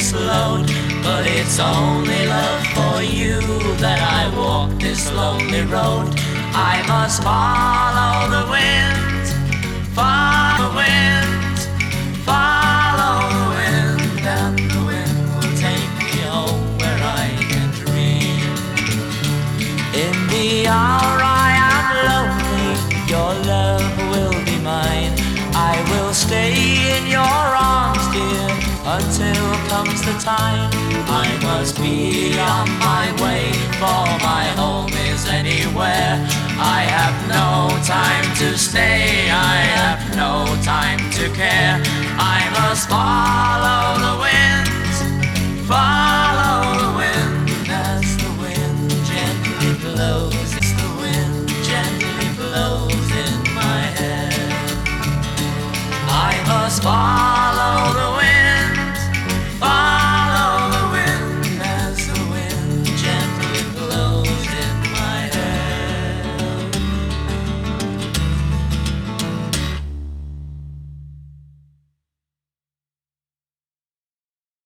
this load, but it's only love for you that I walk this lonely road. I must follow the wind, follow the wind, follow the wind, and the wind will take me home where I can dream. In the hour I am lonely, your love will be mine. I will stay in your arms, dear, until comes the time. I must be on my way, for my home is anywhere. I have no time to stay, I have no time to care. I must follow the wind, follow the wind, as the wind gently blows, as the wind gently blows in my hair. I must follow